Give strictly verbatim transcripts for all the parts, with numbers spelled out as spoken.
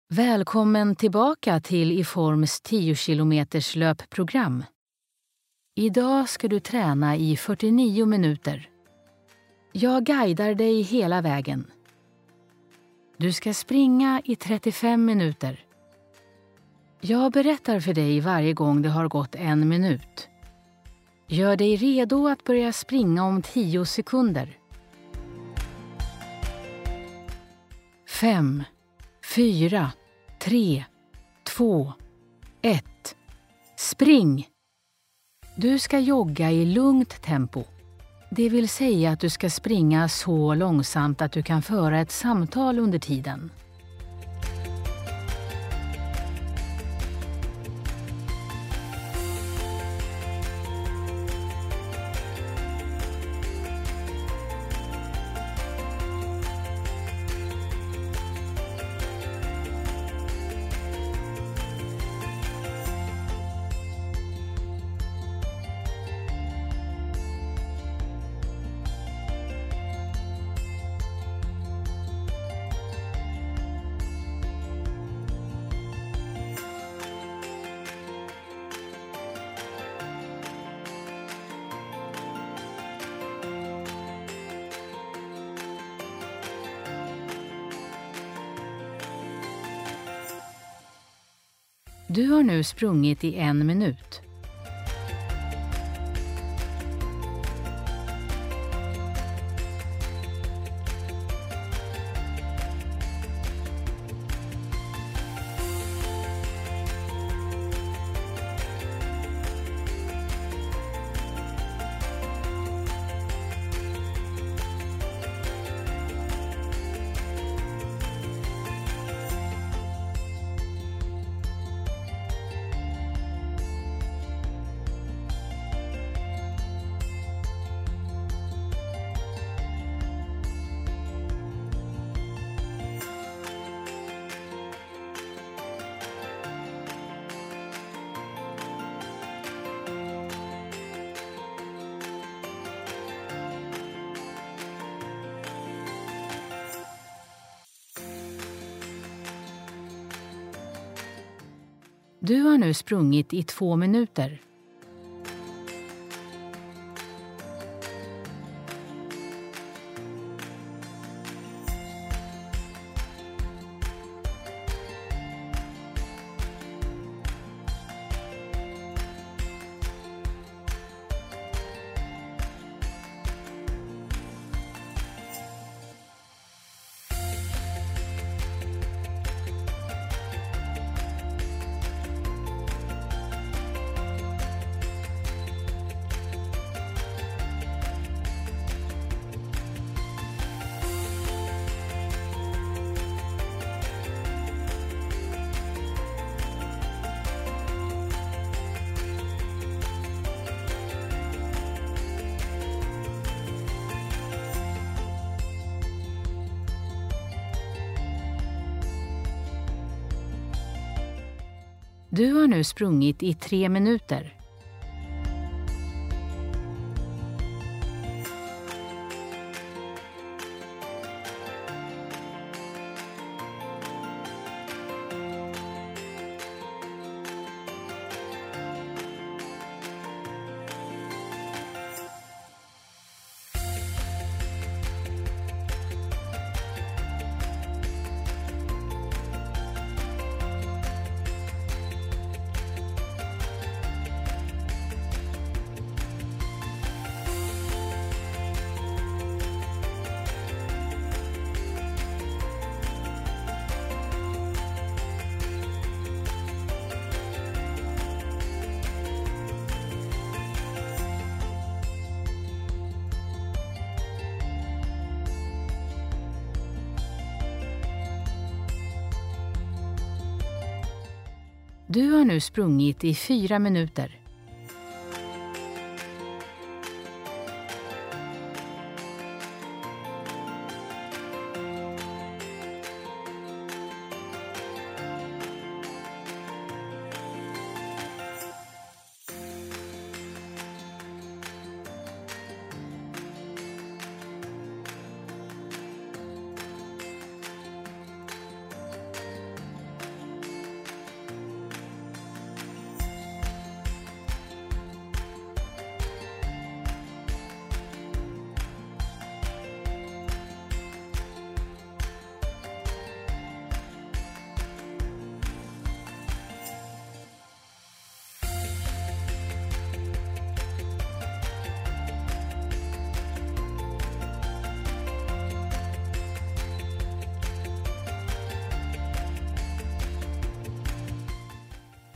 Välkommen tillbaka till Iforms tio kilometers löpprogram. Idag ska du träna i fyrtionio minuter. Jag guidar dig hela vägen. Du ska springa i trettiofem minuter. Jag berättar för dig varje gång det har gått en minut. Gör dig redo att börja springa om tio sekunder. Fem, fyra, tre, två, ett. Spring! Du ska jogga i lugnt tempo. Det vill säga att du ska springa så långsamt att du kan föra ett samtal under tiden. Du har nu sprungit i en minut. Du har nu sprungit i två minuter. Du har nu sprungit i tre minuter. Du har nu sprungit i fyra minuter.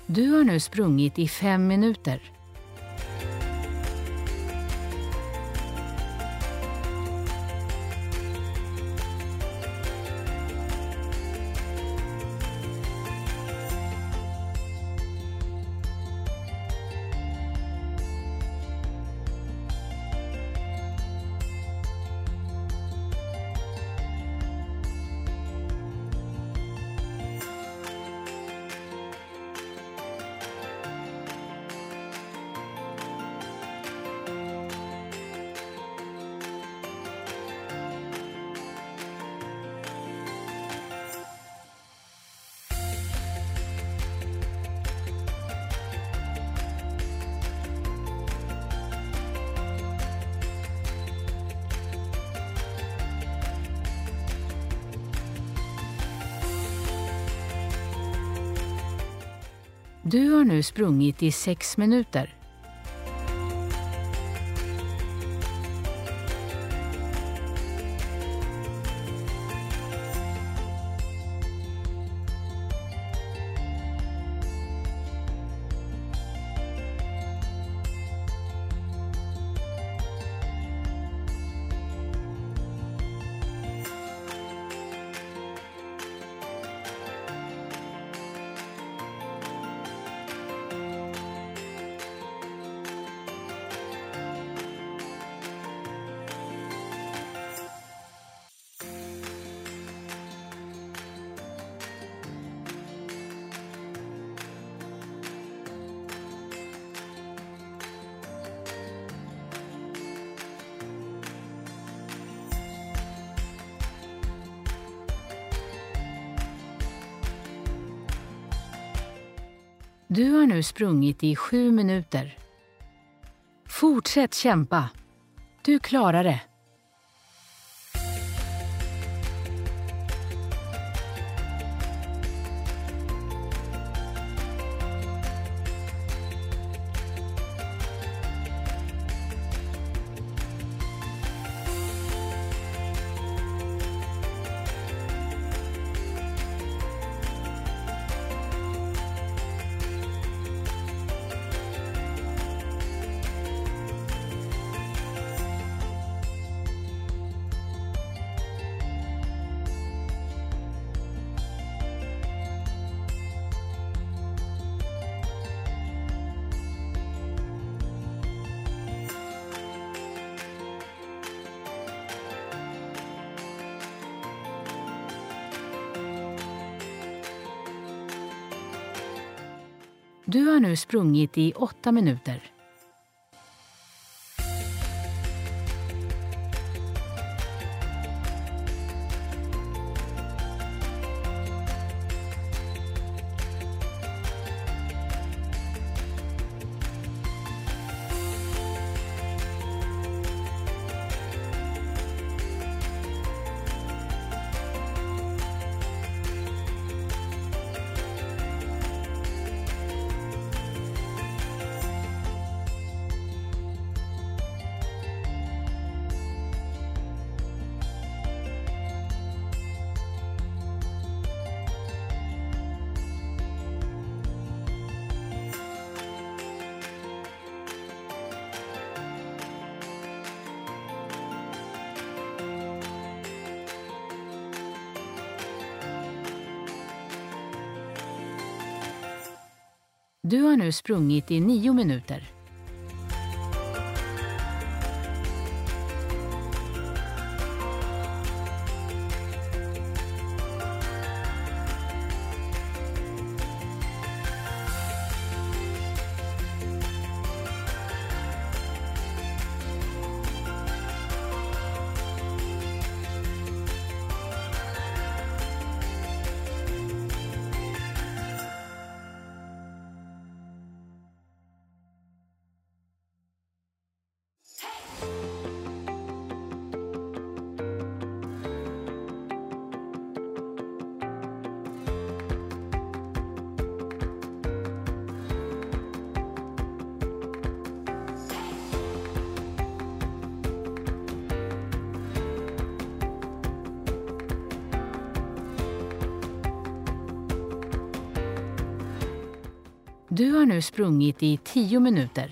Du har nu sprungit i fem minuter. Du har nu sprungit i sex minuter. Du har nu sprungit i sju minuter. Fortsätt kämpa. Du klarar det. Du har nu sprungit i åtta minuter. Du har nu sprungit i nio minuter. Du har nu sprungit i tio minuter.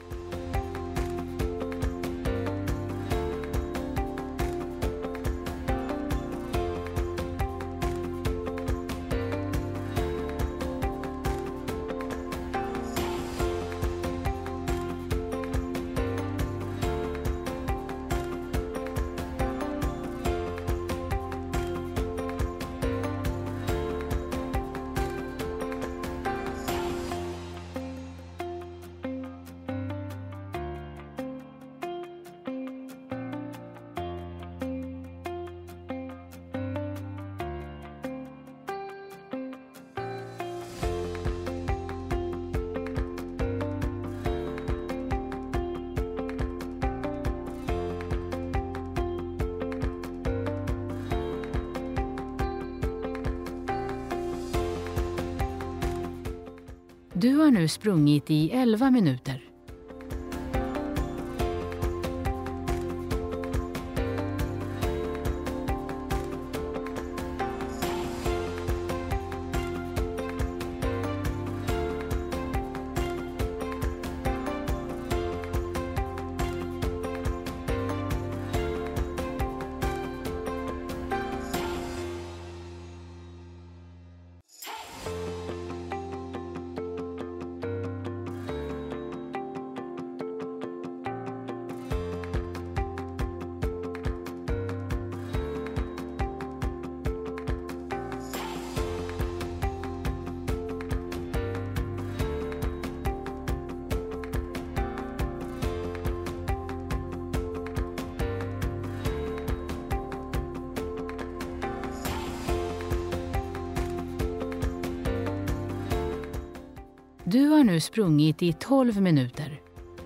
Du har nu sprungit i elva minuter. Du har nu sprungit i tolv minuter.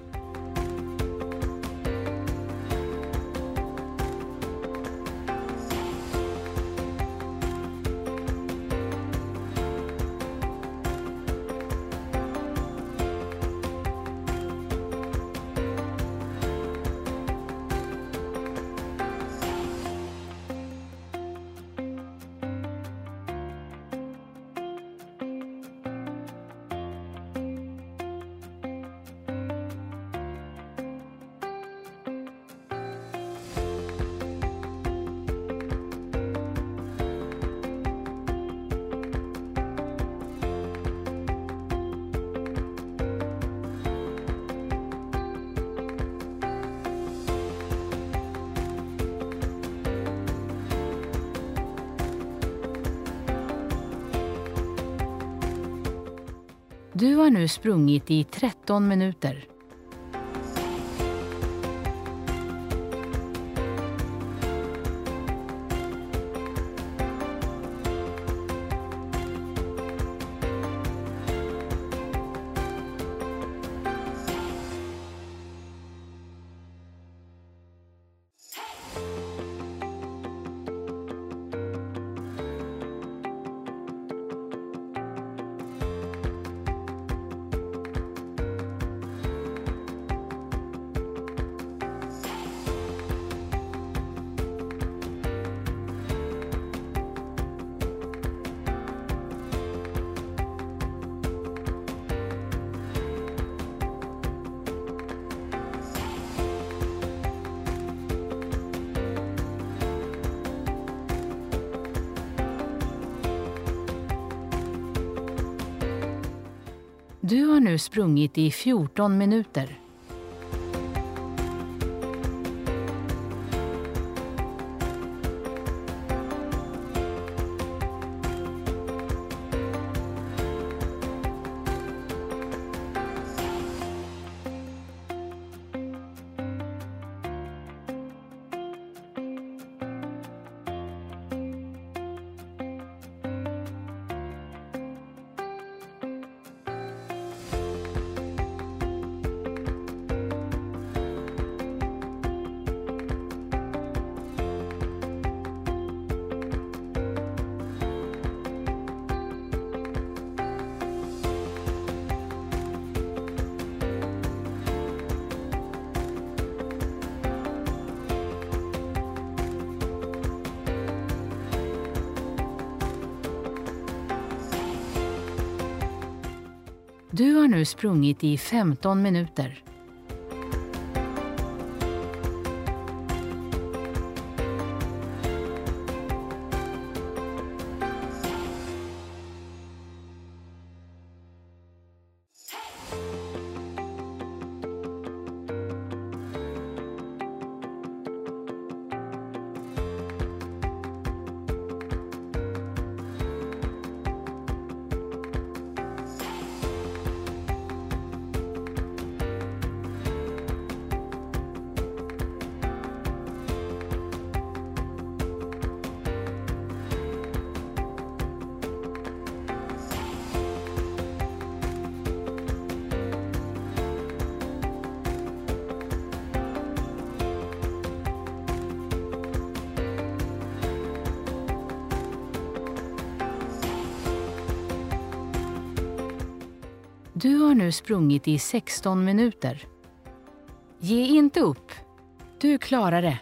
Du har nu sprungit i tretton minuter. Du har nu sprungit i fjorton minuter. Du har nu sprungit i femton minuter. Du har nu sprungit i sexton minuter. Ge inte upp. Du klarar det.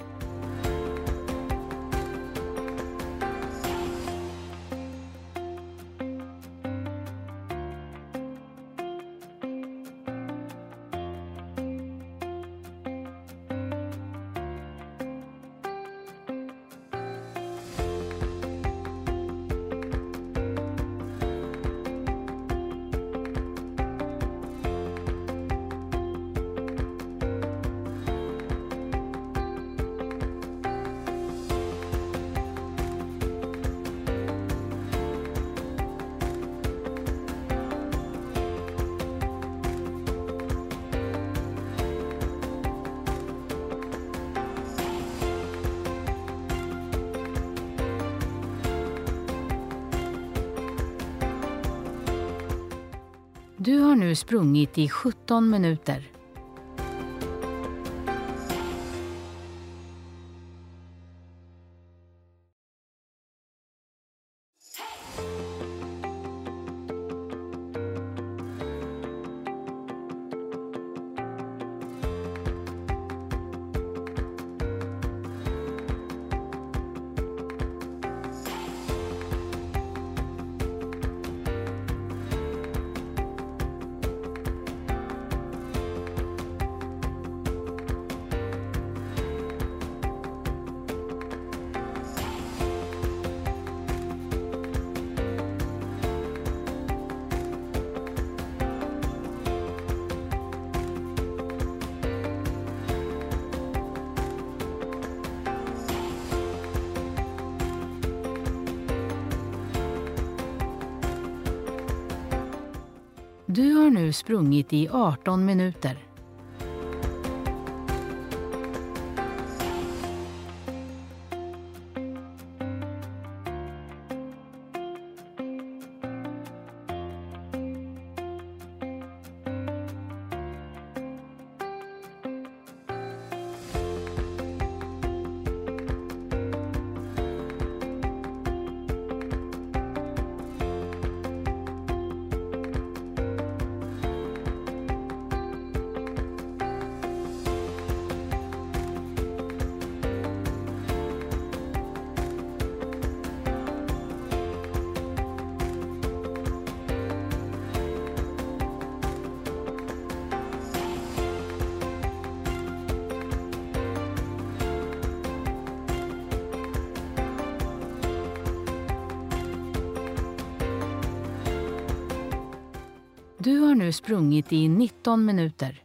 Du har nu sprungit i sjutton minuter. Du har nu sprungit i arton minuter. Du har nu sprungit i nitton minuter.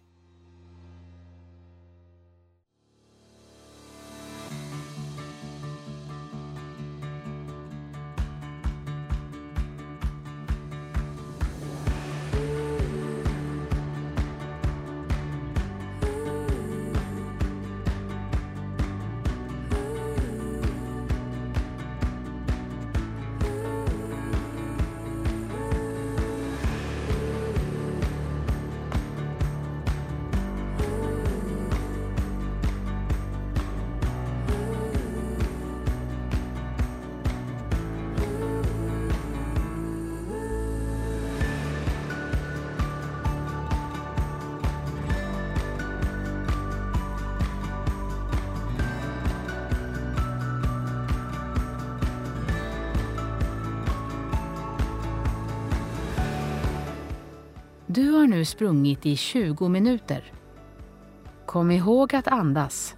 Du har nu sprungit i tjugo minuter. Kom ihåg att andas.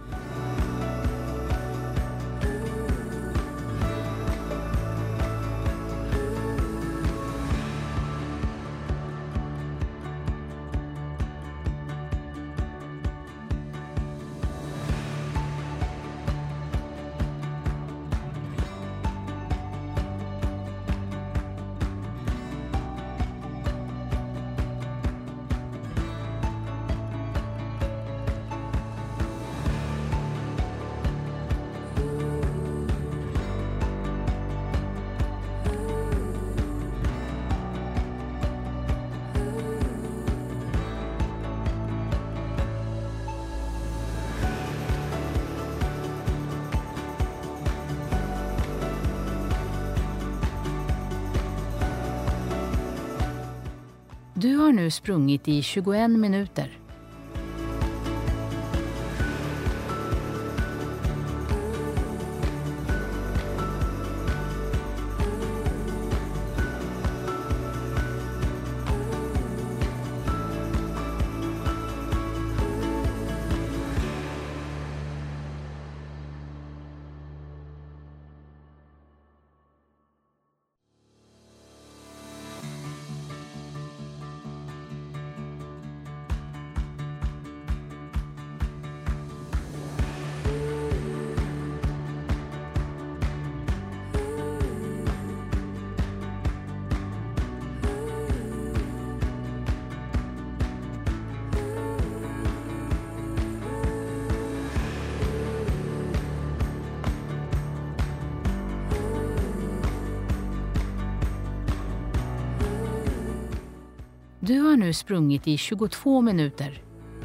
Du har nu sprungit i tjugoen minuter. Du har nu sprungit i tjugotvå minuter.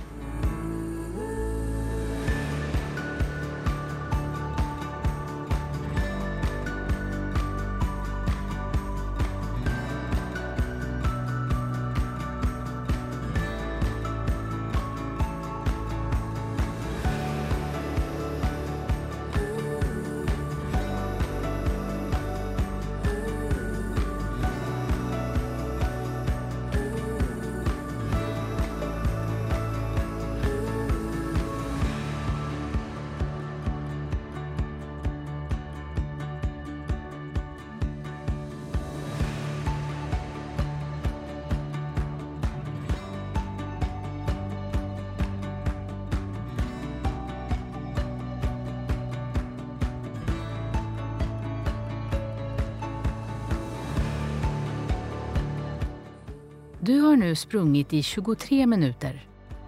Du har nu sprungit i tjugotre minuter.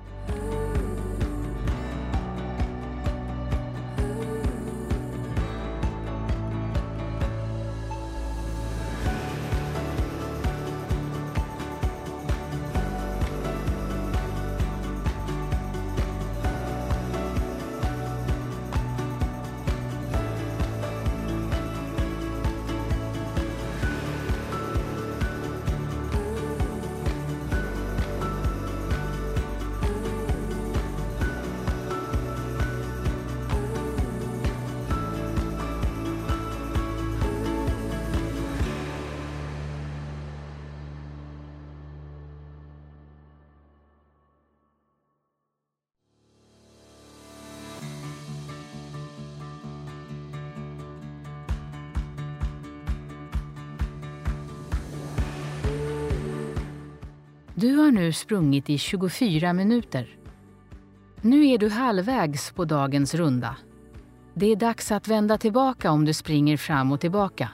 Du har nu sprungit i tjugofyra minuter. Nu är du halvvägs på dagens runda. Det är dags att vända tillbaka om du springer fram och tillbaka.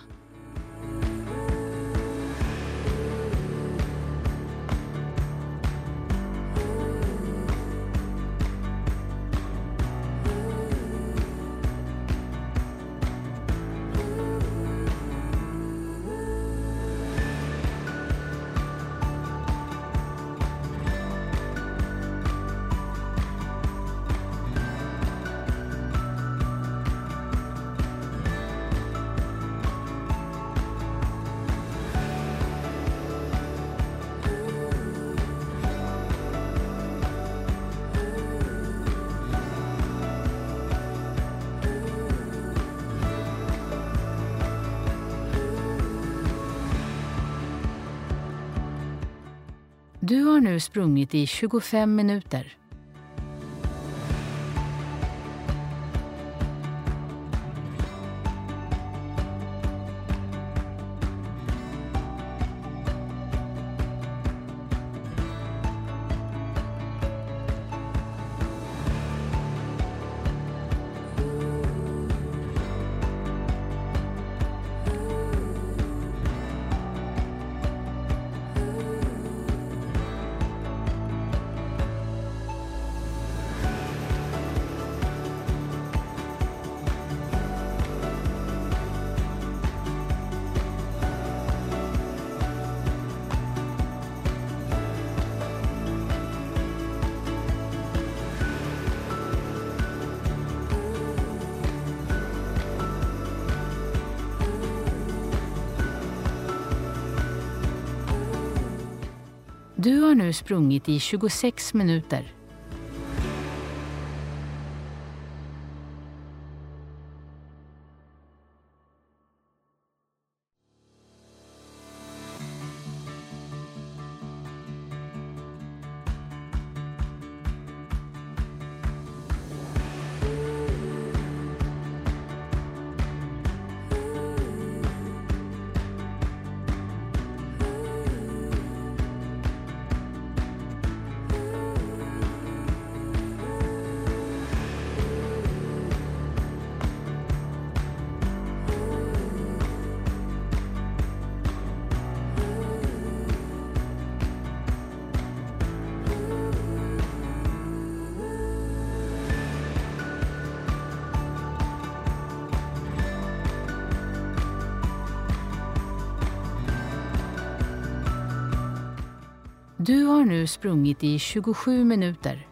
Du har nu sprungit i tjugofem minuter. Du har nu sprungit i tjugosex minuter. Du har nu sprungit i tjugosju minuter.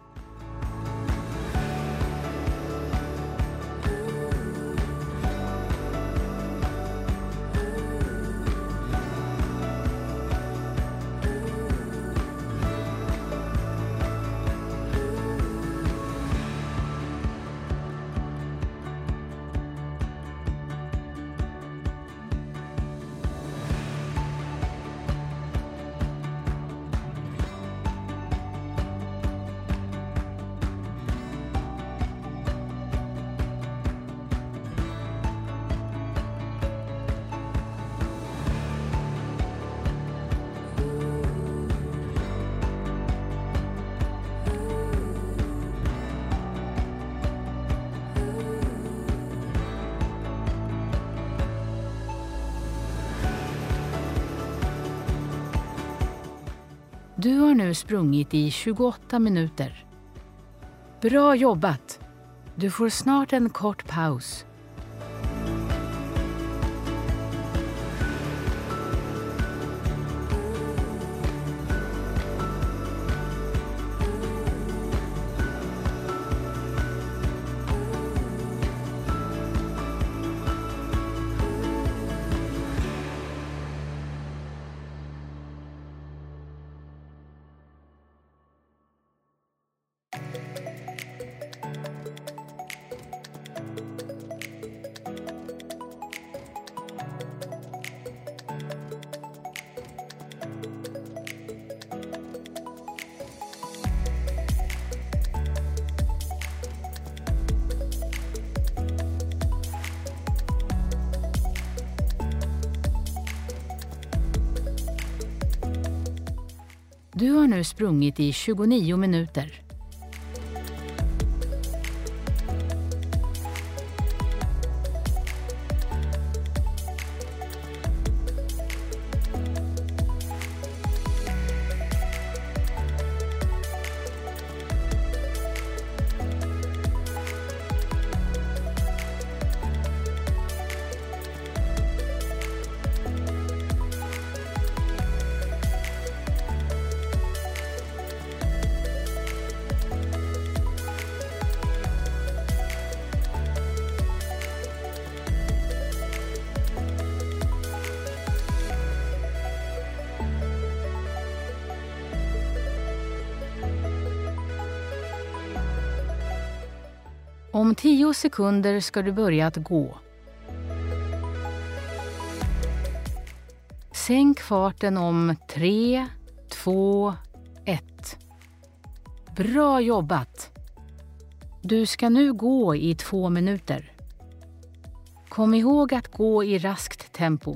Du har nu sprungit i tjugoåtta minuter. Bra jobbat! Du får snart en kort paus. Du har nu sprungit i tjugonio minuter. Om tio sekunder ska du börja att gå. Sänk farten om tre, två, Bra jobbat! Du ska nu gå i två minuter. Kom ihåg att gå i raskt tempo.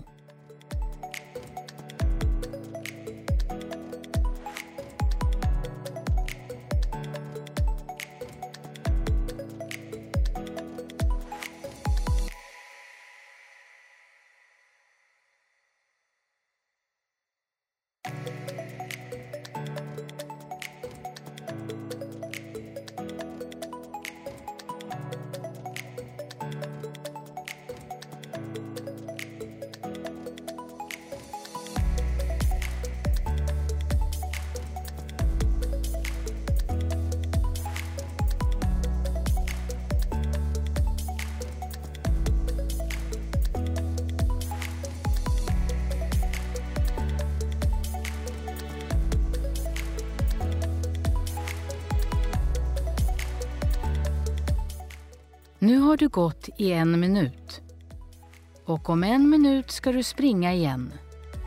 Nu har du gått i en minut. Och om en minut ska du springa igen.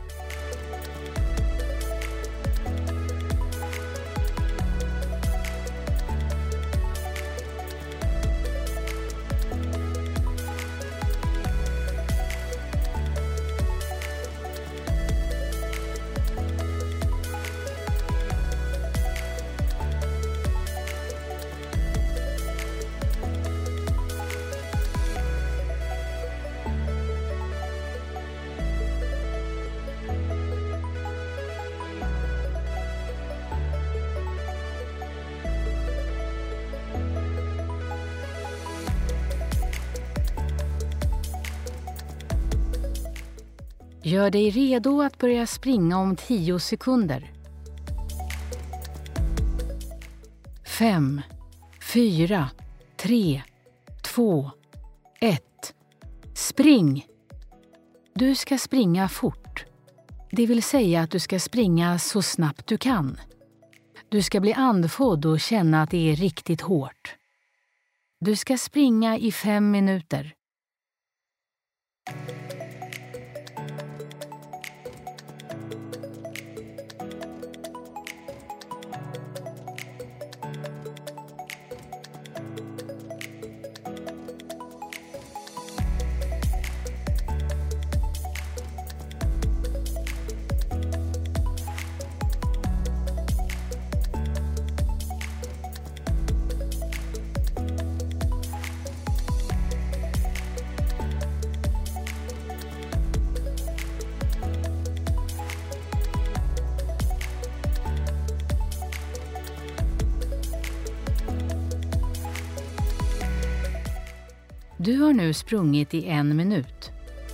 Gör dig redo att börja springa om tio sekunder. Fem, fyra, tre, två, ett. Spring! Du ska springa fort. Det vill säga att du ska springa så snabbt du kan. Du ska bli andfådd och känna att det är riktigt hårt. Du ska springa i fem minuter. Du har nu sprungit i en minut.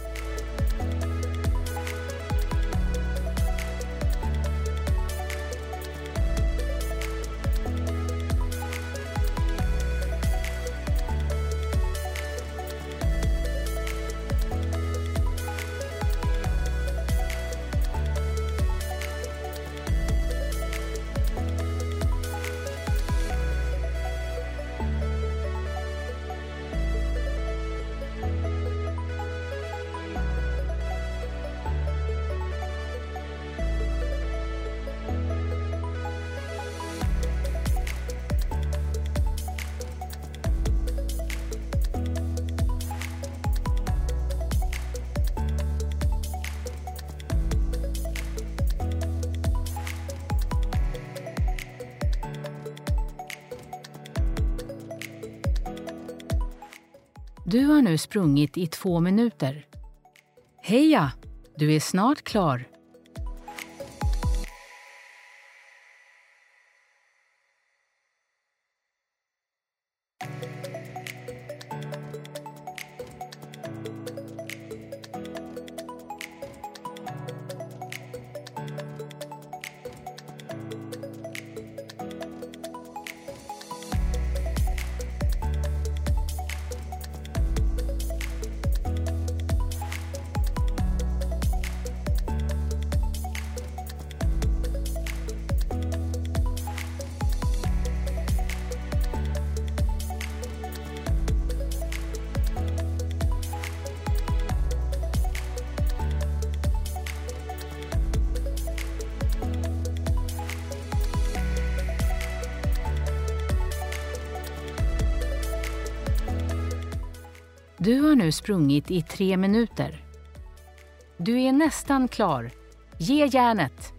Du har nu sprungit i två minuter. Heja! Du är snart klar. Du har nu sprungit i tre minuter. Du är nästan klar. Ge järnet!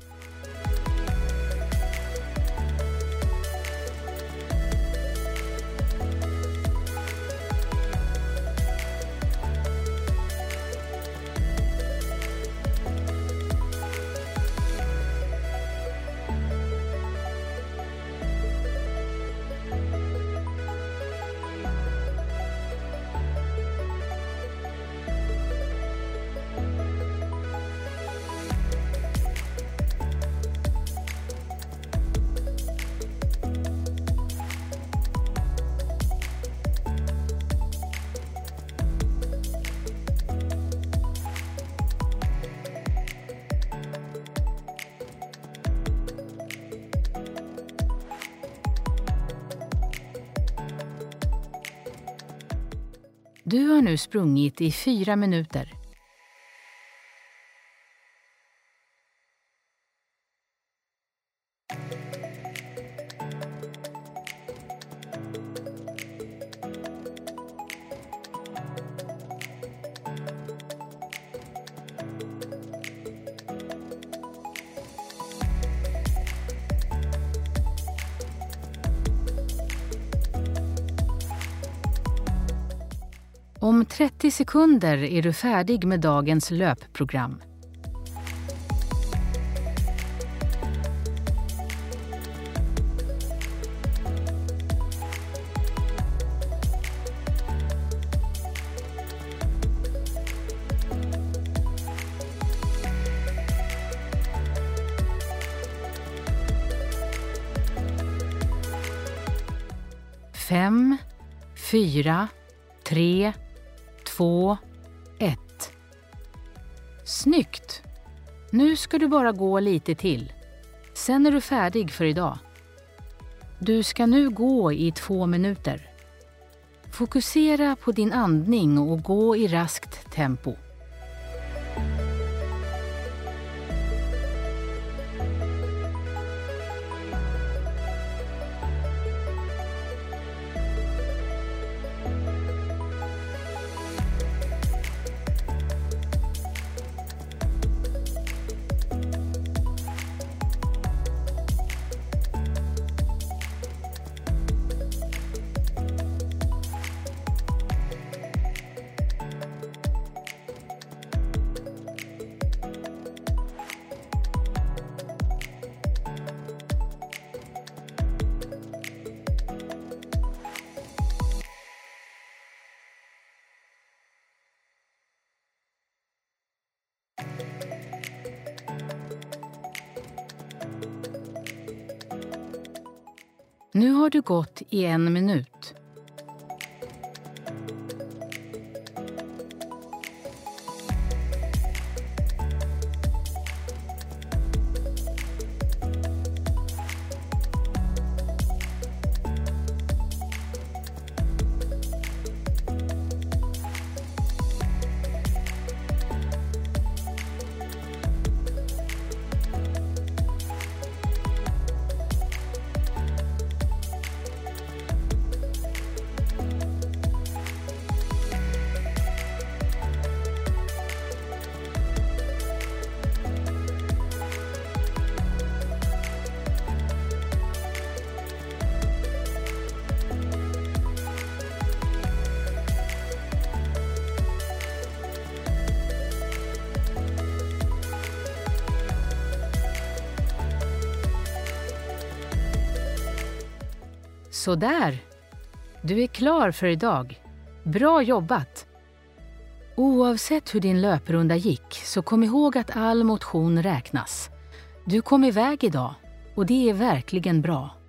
Du har nu sprungit i fyra minuter. Om trettio sekunder är du färdig med dagens löpprogram. Fem, fyra, tre, två, ett. Snyggt! Nu ska du bara gå lite till. Sen är du färdig för idag. Du ska nu gå i två minuter. Fokusera på din andning och gå i raskt tempo. Nu har du gått i en minut. Så där. Du är klar för idag. Bra jobbat! Oavsett hur din löprunda gick så kom ihåg att all motion räknas. Du kom iväg idag och det är verkligen bra.